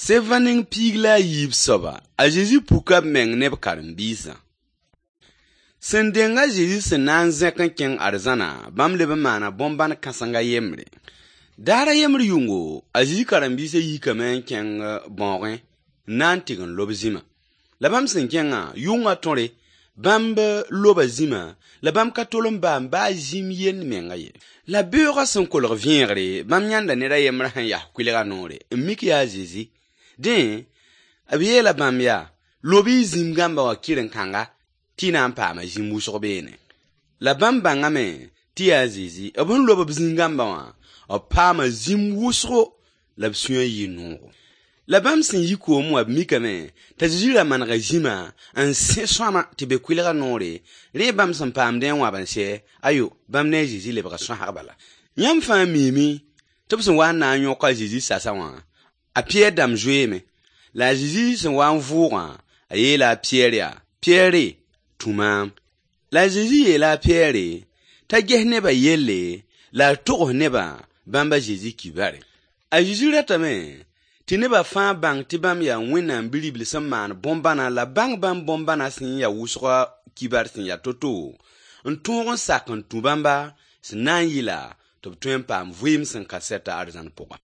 Sevaning pigla yib soba, a Jésus puka meng neb karen-biisa. Sẽn denga Jésus sẽn na n zẽk n kẽng arzãna, bãmb leb n maana bõn-bãn kãsenga yembre. Daara yembr yʋngo, a Jésus karen-biisã yikame n kẽng bõogẽ, n na n tɩg n lob zĩma. La bãmb sẽn kẽngã, yʋngã tõre, bãmb loba zĩma, la bãmb ka tol n baa zĩm yend menga ye. La beoogã sẽn kolg vẽegre, bãmb yãnda ned a yembr sẽn yas kʋɩlga noore, n mik yaa Jésus. Dẽ, b yeela bãmb yaa, lob-y zĩm gãmba wã kɩren-kãnga, tɩ na n paama zĩm wʋsg beene. La bãmb bãngame tɩ yaa Jésus, b sẽn lob b zĩm gãmba wã, b paama zĩm wʋsgo, la b sũyã yɩ noogo. La bãmb sẽn yi koom wã b mikame t'a Jésus ra manega zĩma n sẽ sõama tɩ be kʋɩlga noore, rẽ bãmb sẽn paamdẽ n wãb n sɛ, ayo, bãmb ne a Jésus lebga sõasg bala. Yãmb fãa miime tɩ b sẽn wa n na n yõk a Jésus sasã wã, a Piyɛr dãmb zoeeme, la a Jésus sẽn wa n vʋʋgã, a yeela a Piyɛr yaa, Piyɛre, tũ maam. La a Jésus yeela a Piyɛre t'a ges nebã yelle, la a togs nebã bãmb a Jésus kibare. A Jésus ratame tɩ nebã fãa bãng tɩ bãmb yaa Wẽnnaam Bi-ribl sẽn maan bõn-bãna la bãng bãmb bõn-bãna sẽn ya wʋsga kibar sẽn ya to-to, n tõog n sak n tũ bãmba sẽn na n yɩla tɩ b tõe n paam vɩɩm sẽn ka sɛta arzãn pʋgã.